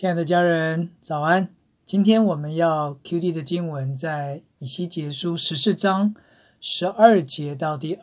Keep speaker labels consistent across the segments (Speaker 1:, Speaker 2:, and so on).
Speaker 1: 亲爱的家人，早安！今天我们要 QT 的经文在以西结书14章12节到第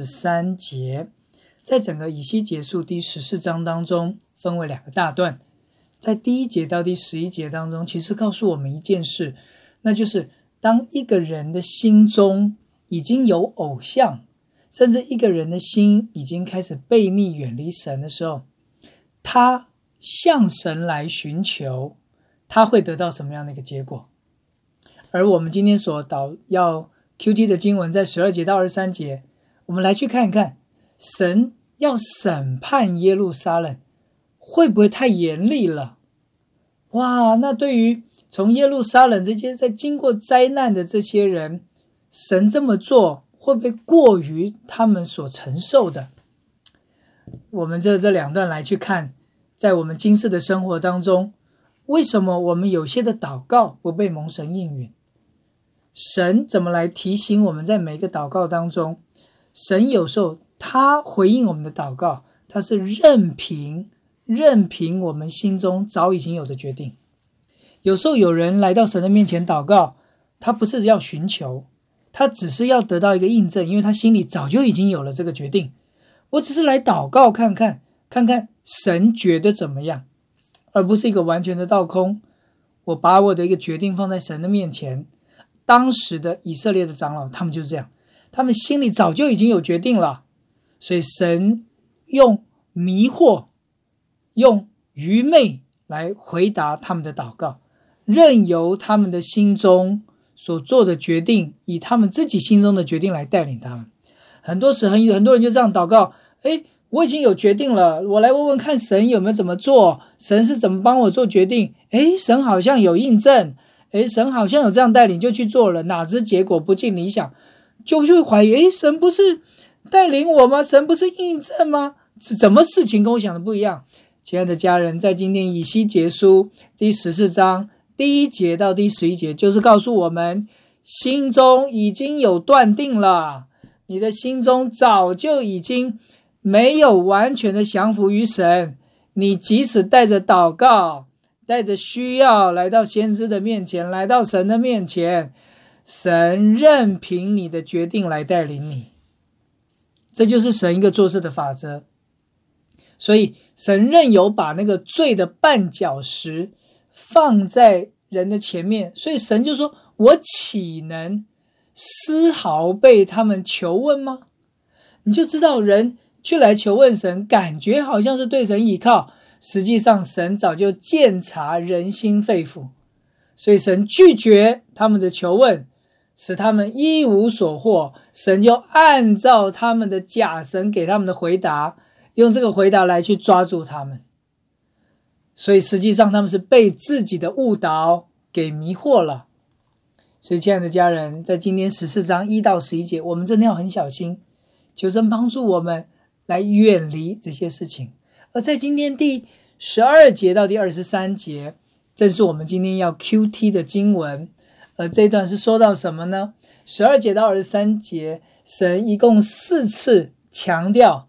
Speaker 1: 23节。在整个以西结书第14章当中，分为2个大段。在第1节到第11节当中，其实告诉我们一件事，那就是当一个人的心中已经有偶像，甚至一个人的心已经开始背逆远离神的时候，他向神来寻求，他会得到什么样的一个结果？而我们今天所要 QT 的经文在12节到23节，我们来去看一看，神要审判耶路撒冷，会不会太严厉了？哇，那对于从耶路撒冷这些在经过灾难的这些人，神这么做会不会过于他们所承受的？我们这2段来去看，在我们今世的生活当中，为什么我们有些的祷告不被蒙神应允？神怎么来提醒我们在每一个祷告当中？神有时候他回应我们的祷告，他是任凭我们心中早已经有的决定。有时候有人来到神的面前祷告，他不是要寻求，他只是要得到一个印证，因为他心里早就已经有了这个决定。我只是来祷告看看神觉得怎么样，而不是一个完全的倒空。我把我的一个决定放在神的面前。当时的以色列的长老，他们就是这样，他们心里早就已经有决定了，所以神用迷惑，用愚昧来回答他们的祷告，任由他们的心中所做的决定，以他们自己心中的决定来带领他们。很多时候很多人就这样祷告，我已经有决定了，我来问问看神有没有怎么做，神是怎么帮我做决定，神好像有印证，神好像有这样带领就去做了，哪知结果不尽理想，就会怀疑，神不是带领我吗？神不是印证吗？怎么事情跟我想的不一样？亲爱的家人，在今天以西结书第14章第1节到第11节，就是告诉我们，心中已经有断定了，你的心中早就已经没有完全的降服于神，你即使带着祷告，带着需要来到先知的面前，来到神的面前，神任凭你的决定来带领你。这就是神一个做事的法则。所以神任由把那个罪的绊脚石放在人的前面，所以神就说，我岂能丝毫被他们求问吗？你就知道人去来求问神，感觉好像是对神倚靠，实际上神早就鉴察人心肺腑，所以神拒绝他们的求问，使他们一无所获。神就按照他们的假神给他们的回答，用这个回答来去抓住他们。所以实际上他们是被自己的误导给迷惑了。所以亲爱的家人，在今天14章1到11节，我们真的要很小心，求神帮助我们来远离这些事情。而在今天第12节到第23节，正是我们今天要 QT 的经文。而这一段是说到什么呢？12节到23节，神一共4次强调，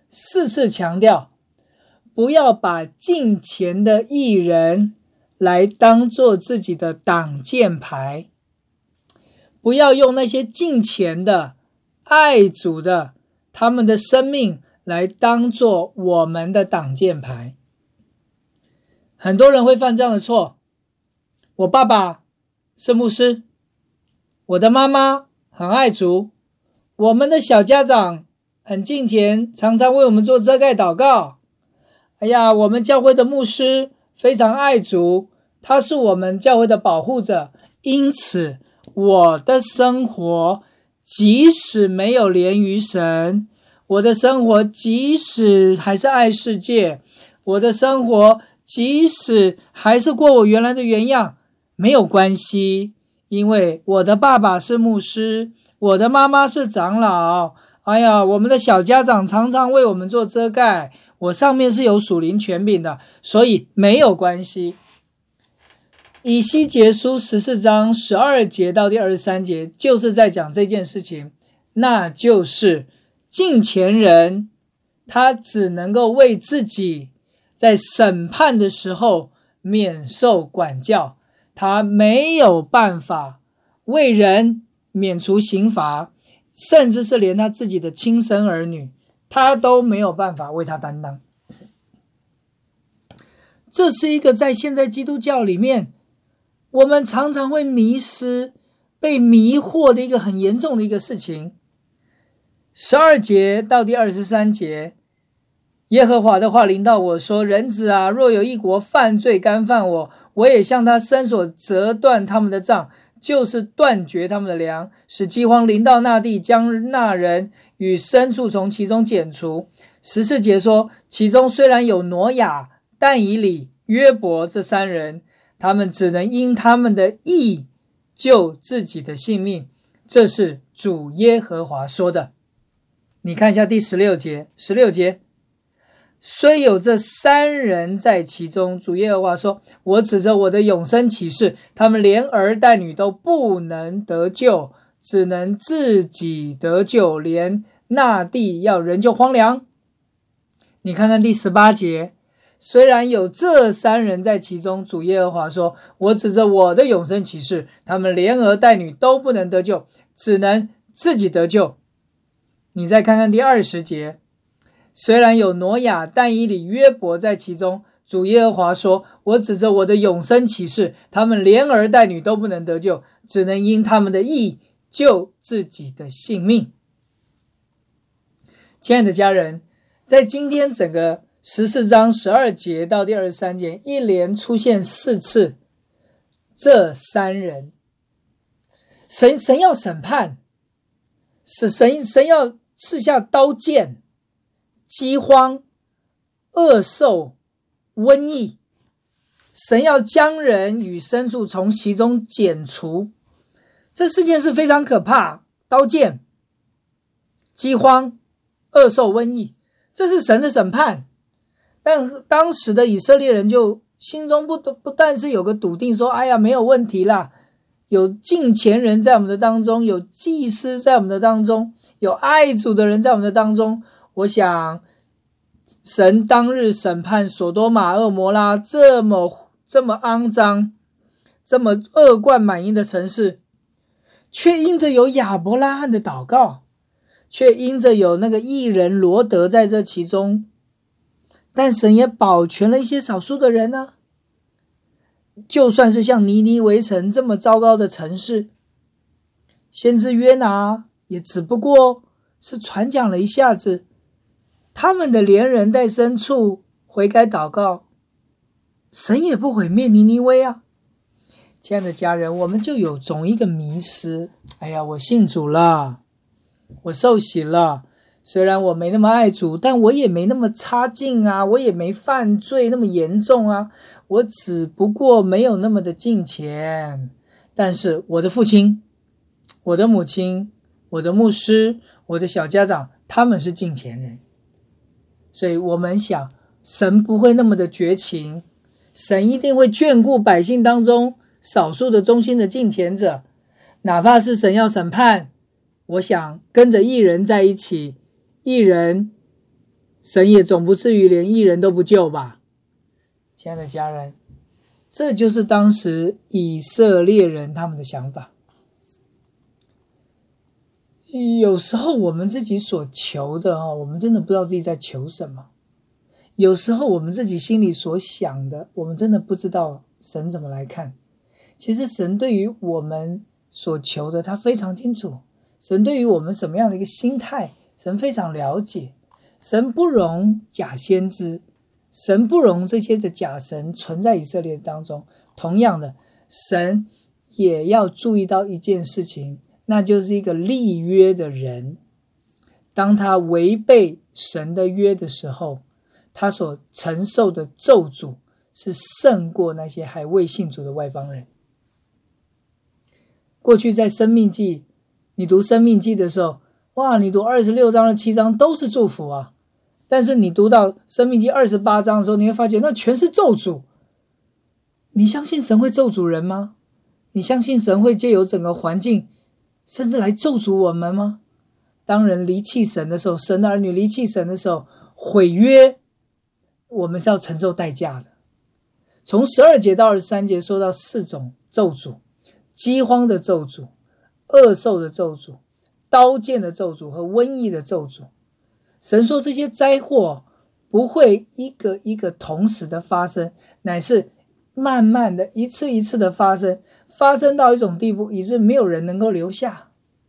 Speaker 1: 不要把敬虔的义人来当作自己的挡箭牌，不要用那些敬虔的、爱主的，他们的生命来当作我们的挡箭牌。很多人会犯这样的错，我爸爸是牧师，我的妈妈很爱主，我们的小家长很敬虔，常常为我们做遮盖祷告。我们教会的牧师非常爱主，他是我们教会的保护者，因此我的生活即使没有连于神，我的生活即使还是爱世界，我的生活即使还是过我原来的原样，没有关系，因为我的爸爸是牧师，我的妈妈是长老，我们的小家长常常为我们做遮盖，我上面是有属灵权柄的，所以没有关系。以西结书14章12节到第23节，就是在讲这件事情，那就是敬虔人他只能够为自己在审判的时候免受管教，他没有办法为人免除刑罚，甚至是连他自己的亲生儿女，他都没有办法为他担当。这是一个在现在基督教里面，我们常常会迷失、被迷惑的一个很严重的一个事情。12节到第23节，耶和华的话临到我说：人子啊，若有一国犯罪干犯我，我也向他伸手折断他们的杖，就是断绝他们的粮，使饥荒临到那地，将那人与牲畜从其中剪除。14节说，其中虽然有挪亚、但以理、约伯这3人，他们只能因他们的义救自己的性命，这是主耶和华说的。你看一下第16节，虽有这3人在其中，主耶和华说，我指着我的永生起誓，他们连儿带女都不能得救，只能自己得救，连那地要人就荒凉。你看看第18节，虽然有这3人在其中，主耶和华说，我指着我的永生起誓，他们连儿带女都不能得救，只能自己得救。你再看看第20节，虽然有挪亚、但以理、约伯在其中，主耶和华说，我指着我的永生起誓，他们连儿带女都不能得救，只能因他们的义救自己的性命。亲爱的家人，在今天整个14章12节到第23节，一连出现4次这3人，神要审判，神要赐下刀剑、饥荒、恶兽、瘟疫，神要将人与牲畜从其中剪除。这事件是非常可怕，刀剑、饥荒、恶兽、瘟疫，这是神的审判。但当时的以色列人就心中不但是有个笃定说，哎呀，没有问题啦，有敬虔人在我们的当中，有祭司在我们的当中，有爱主的人在我们的当中。我想神当日审判所多玛、蛾摩拉这么肮脏、这么恶贯满盈的城市，却因着有亚伯拉罕的祷告，却因着有那个义人罗德在这其中，但神也保全了一些少数的人啊。就算是像尼尼微城这么糟糕的城市，先知约拿也只不过是传讲了一下子，他们的连人带牲畜悔改祷告，神也不毁灭尼尼微啊。亲爱的家人，我们就有总一个迷失，哎呀，我信主了，我受洗了，虽然我没那么爱主，但我也没那么差劲啊，我也没犯罪那么严重啊，我只不过没有那么的敬虔。但是我的父亲、我的母亲、我的牧师、我的小家长，他们是敬虔人，所以我们想神不会那么的绝情，神一定会眷顾百姓当中少数的忠心的敬虔者，哪怕是神要审判，我想跟着义人在一起，义人神也总不至于连义人都不救吧。亲爱的家人，这就是当时以色列人他们的想法。有时候我们自己所求的我们真的不知道自己在求什么。有时候我们自己心里所想的，我们真的不知道神怎么来看。其实神对于我们所求的他非常清楚，神对于我们什么样的一个心态，神非常了解。神不容假先知，神不容这些的假神存在以色列当中。同样的，神也要注意到一件事情，那就是一个立约的人，当他违背神的约的时候，他所承受的咒诅是胜过那些还未信主的外邦人。过去在申命记，你读申命记的时候，哇，你读26章27章都是祝福啊，但是你读到申命记28章的时候，你会发觉那全是咒诅。你相信神会咒诅人吗？你相信神会借由整个环境甚至来咒诅我们吗？当人离弃神的时候，神的儿女离弃神的时候，毁约，我们是要承受代价的。 从12节到23节说到4种咒诅：饥荒的咒诅、恶兽的咒诅、刀剑的咒诅和瘟疫的咒诅。神说这些灾祸不会一个一个同时的发生，乃是慢慢的一次一次的发生，发生到一种地步，以致没有人能够留下。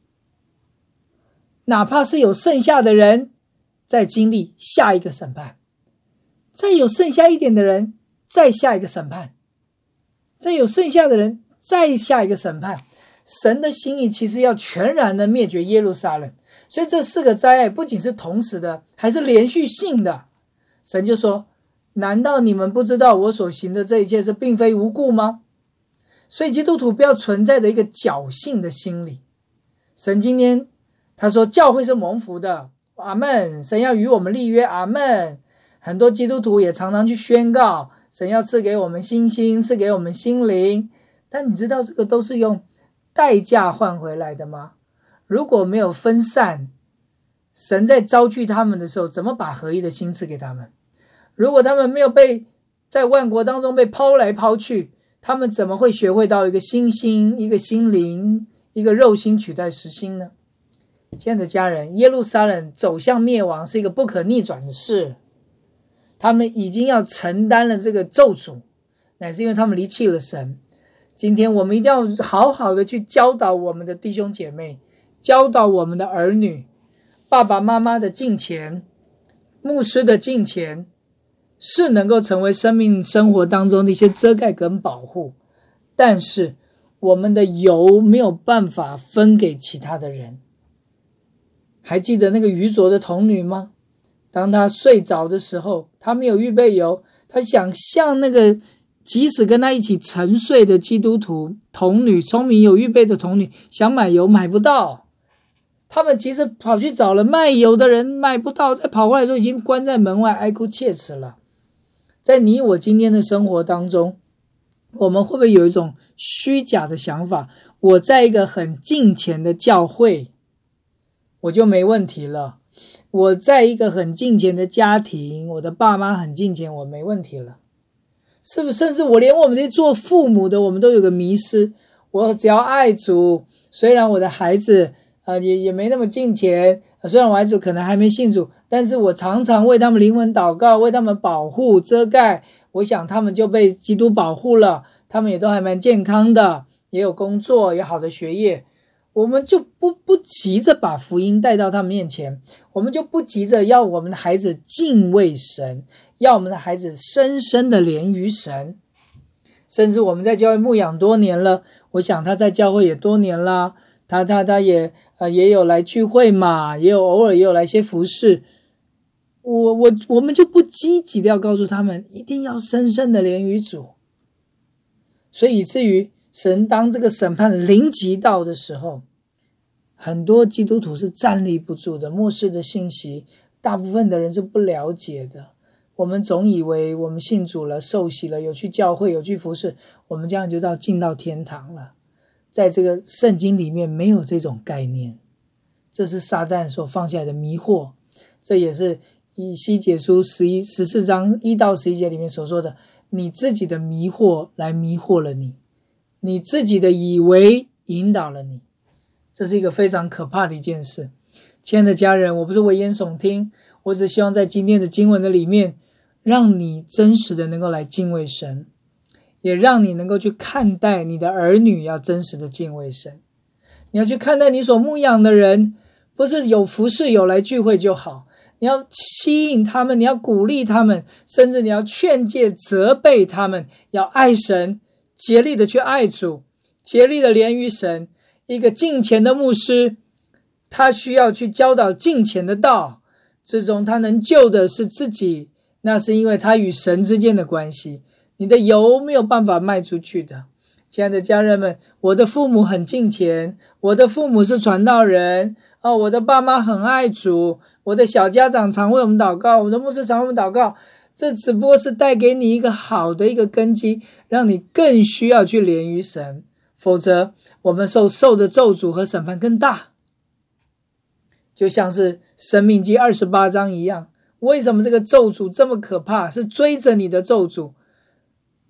Speaker 1: 哪怕是有剩下的人再经历下一个审判，再有剩下一点的人再下一个审判，再有剩下的人再下一个审判。神的心意其实要全然的灭绝耶路撒冷，所以这4个灾害不仅是同时的，还是连续性的。神就说，难道你们不知道我所行的这一切是并非无故吗？所以基督徒不要存在着一个侥幸的心理。神今天他说教会是蒙福的，阿们，神要与我们立约，阿们。很多基督徒也常常去宣告神要赐给我们信心，赐给我们心灵，但你知道这个都是用代价换回来的吗？如果没有分散，神在招聚他们的时候怎么把合一的心赐给他们？如果他们没有被在万国当中被抛来抛去，他们怎么会学会到一个心心，一个心灵，一个肉心取代实心呢？亲爱的家人，耶路撒冷走向灭亡是一个不可逆转的事，他们已经要承担了这个咒诅，乃是因为他们离弃了神。今天我们一定要好好的去教导我们的弟兄姐妹，教导我们的儿女，爸爸妈妈的敬虔，牧师的敬虔，是能够成为生命生活当中的一些遮盖跟保护，但是我们的油没有办法分给其他的人。还记得那个愚拙的童女吗？当她睡着的时候，她没有预备油，她想像那个即使跟她一起沉睡的基督徒童女，聪明有预备的童女，想买油买不到，他们即使跑去找了卖油的人，买不到，再跑过来的时候已经关在门外哀哭切齿了。在你我今天的生活当中，我们会不会有一种虚假的想法，我在一个很敬虔的教会我就没问题了，我在一个很敬虔的家庭，我的爸妈很敬虔，我没问题了，是不是？甚至我连我们这些做父母的，我们都有个迷失，我只要爱主，虽然我的孩子也没那么敬虔，虽然我孩子可能还没信主，但是我常常为他们灵魂祷告，为他们保护遮盖，我想他们就被基督保护了，他们也都还蛮健康的，也有工作，有好的学业。我们就不急着把福音带到他们面前，我们就不急着要我们的孩子敬畏神，要我们的孩子深深的连于神。甚至我们在教会牧养多年了，我想他在教会也多年了，他也有来聚会嘛，也有偶尔也有来一些服事，我们就不积极的要告诉他们一定要深深的连于主。所以以至于神当这个审判临及到的时候，很多基督徒是站立不住的，末世的信息大部分的人是不了解的。我们总以为我们信主了，受洗了，有去教会，有去服事，我们这样就进到天堂了。在这个圣经里面没有这种概念，这是撒旦所放下来的迷惑。这也是以西结书14章1到11节里面所说的，你自己的迷惑来迷惑了你，你自己的以为引导了你，这是一个非常可怕的一件事。亲爱的家人，我不是危言耸听，我只希望在今天的经文的里面，让你真实的能够来敬畏神，也让你能够去看待你的儿女要真实的敬畏神。你要去看待你所牧养的人，不是有服事有来聚会就好，你要吸引他们，你要鼓励他们，甚至你要劝诫责备他们，要爱神，竭力的去爱主，竭力的连于神。一个敬虔的牧师，他需要去教导敬虔的道，之中他能救的是自己，那是因为他与神之间的关系。你的油没有办法卖出去的。亲爱的家人们，我的父母很敬虔，我的父母是传道人我的爸妈很爱主，我的小家长常为我们祷告，我的牧师常为我们祷告，这只不过是带给你一个好的一个根基，让你更需要去连于神，否则我们受的咒诅和审判更大。就像是申命记28章一样，为什么这个咒诅这么可怕？是追着你的咒诅，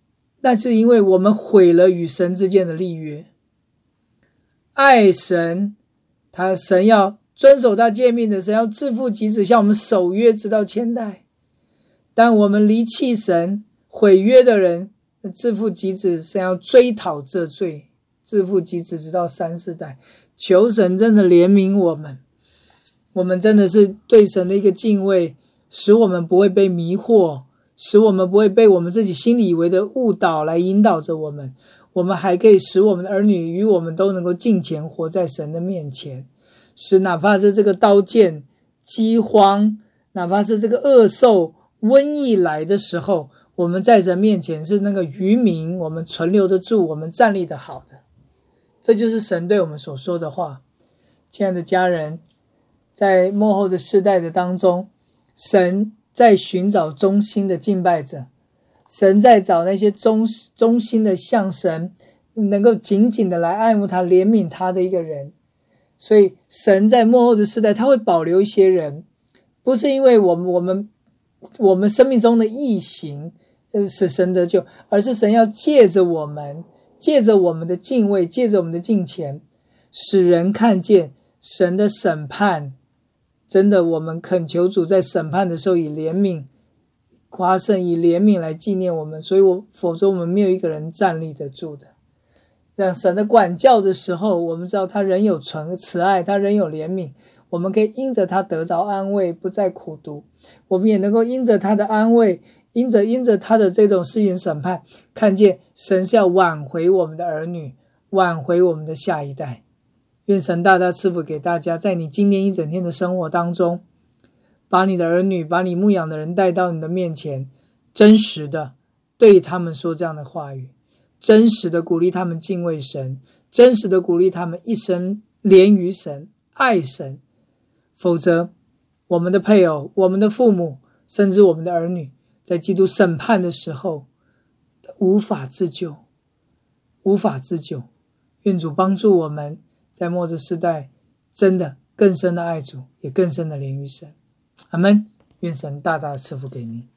Speaker 1: 那是因为我们毁了与神之间的立约。爱神，神要遵守他诫命的，神要自负己子，向我们守约直到千代。但我们离弃神毁约的人，自负己子，神要追讨这罪，自负己子直到3、4代。求神真的怜悯我们，我们真的是对神的一个敬畏，使我们不会被迷惑，使我们不会被我们自己心里以为的误导来引导着我们。我们还可以使我们的儿女与我们都能够敬虔活在神的面前，使哪怕是这个刀剑、饥荒，哪怕是这个恶兽、瘟疫来的时候，我们在神面前是那个渔民，我们存留得住，我们站立得好的。这就是神对我们所说的话。亲爱的家人，在末后的世代的当中，神在寻找忠心的敬拜者，神在找那些忠心的向神能够紧紧的来爱慕他、怜悯他的一个人。所以神在末后的世代，他会保留一些人，不是因为我们生命中的义行使神得救，而是神要借着我们的敬畏，借着我们的敬虔，使人看见神的审判。真的，我们恳求主在审判的时候以怜悯夸胜，以怜悯来纪念我们，所以否则我们没有一个人站立得住的。让神的管教的时候，我们知道他仍有慈爱，他仍有怜悯，我们可以因着他得着安慰，不再苦毒。我们也能够因着他的安慰，因着他的这种施行审判，看见神是要挽回我们的儿女，挽回我们的下一代。愿神大大赐福给大家，在你今天一整天的生活当中，把你的儿女，把你牧养的人带到你的面前，真实的对他们说这样的话语，真实的鼓励他们敬畏神，真实的鼓励他们一生连于神，爱神。否则我们的配偶，我们的父母，甚至我们的儿女，在基督审判的时候无法自救。愿主帮助我们在末日世代真的更深的爱主，也更深的怜悯神。阿们。愿神大大赐福给你。